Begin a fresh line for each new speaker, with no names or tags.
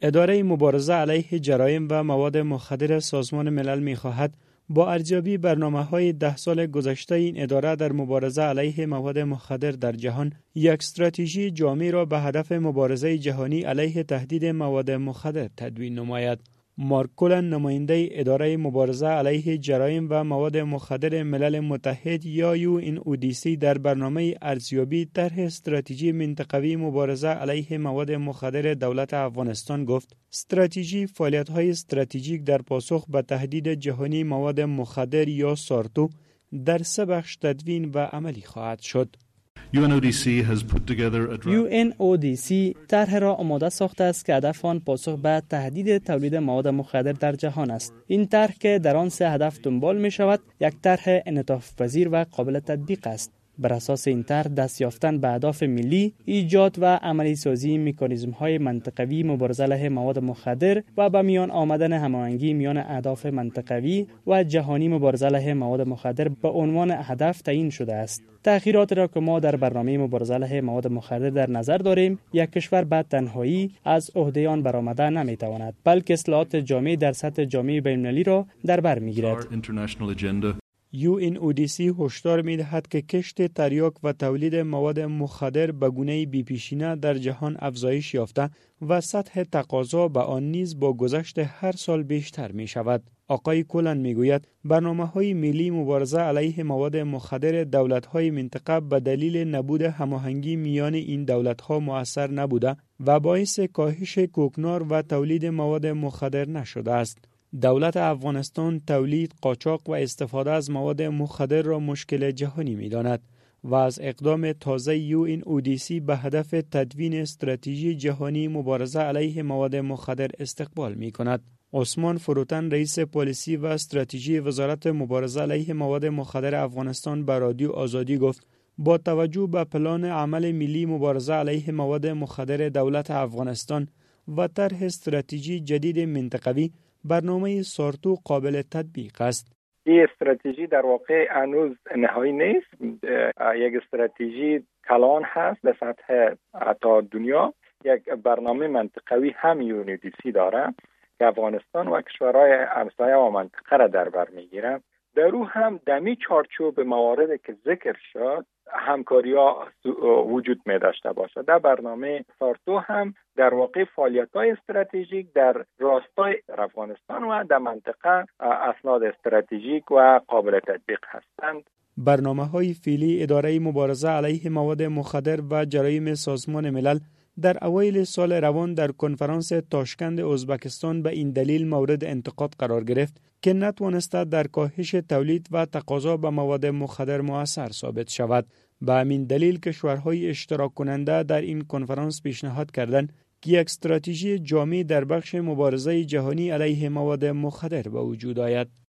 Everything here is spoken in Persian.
اداره مبارزه علیه جرایم و مواد مخدر سازمان ملل می‌خواهد با ارزیابی برنامه‌های 10 سال گذشته این اداره در مبارزه علیه مواد مخدر در جهان یک استراتژی جامع را به هدف مبارزه جهانی علیه تهدید مواد مخدر تدوین نماید. مارک کولن، نماینده اداره مبارزه علیه جرایم و مواد مخدر ملل متحد یا UNODC در برنامه ارزیابی طرح استراتژی منطقوی مبارزه علیه مواد مخدر دولت افغانستان گفت: استراتژی فعالیت‌های استراتژیک در پاسخ به تهدید جهانی مواد مخدر یا سارتو در 3 بخش تدوین و عملی خواهد شد.
UNODC طرح را آماده ساخته است که هدف آن پاسخ به تهدید تولید مواد مخدر در جهان است. این طرح که در آن 3 هدف دنبال می شود، یک طرح انعطاف پذیر و قابل تطبیق است. بر اساس این طرح دست یافتن به اهداف ملی، ایجاد و عملی سازی مکانیزم‌های منطقوی مبارزه علیه مواد مخدر و به میان آمدن هماهنگی میان اهداف منطقوی و جهانی مبارزه علیه مواد مخدر به عنوان هدف تعیین شده است. تغییرات را که ما در برنامه مبارزه علیه مواد مخدر در نظر داریم، یک کشور به تنهایی از عهده آن برآمده نمی‌تواند، بلکه اصلاحات جامع در سطح جامعه بین‌المللی را در بر می‌گیرد.
UNODC هشدار می‌دهد که کشت تریاک و تولید مواد مخدر به گونه‌ای بی‌پیشینه در جهان افزایش یافته و سطح تقاضا به آن نیز با گذشت هر سال بیشتر می‌شود. آقای کولن می‌گوید برنامه‌های ملی مبارزه علیه مواد مخدر دولت‌های منطقه به دلیل نبود هماهنگی میان این دولت‌ها مؤثر نبوده و باعث کاهش کوکنار و تولید مواد مخدر نشده است. دولت افغانستان تولید، قاچاق و استفاده از مواد مخدر را مشکل جهانی می‌داند و از اقدام تازه UNODC به هدف تدوین استراتژی جهانی مبارزه علیه مواد مخدر استقبال می‌کند. عثمان فروتن، رئیس پالیسی و استراتژی وزارت مبارزه علیه مواد مخدر افغانستان به رادیو آزادی گفت: با توجه به پلان عمل ملی مبارزه علیه مواد مخدر دولت افغانستان و طرح استراتژی جدید منطقوی، برنامه سارتو قابل تطبیق است.
این استراتژی در واقع هنوز نهایی نیست. یک استراتژی کلان هست به سطح تا دنیا. یک برنامه منطقوی هم UNODC داره که افغانستان و کشورهای همسایه و منطقه را در بر میگیره. در او هم دمی چارچوب مواردی که ذکر شد همکاری‌ها وجود می داشته باشه. در برنامه سارتو هم در واقع فعالیت‌های استراتژیک در راستای افغانستان و در منطقه اسناد استراتژیک و قابل تطبیق هستند.
برنامه‌های فعلی اداره مبارزه علیه مواد مخدر و جرایم سازمان ملل در اوایل سال روان در کنفرانس تاشکند ازبکستان به این دلیل مورد انتقاد قرار گرفت که نتوانسته در کاهش تولید و تقاضا به مواد مخدر مؤثر ثابت شود. به همین دلیل کشورهای اشتراک کننده در این کنفرانس پیشنهاد کردند که یک استراتژی جامع در بخش مبارزه جهانی علیه مواد مخدر به وجود آید.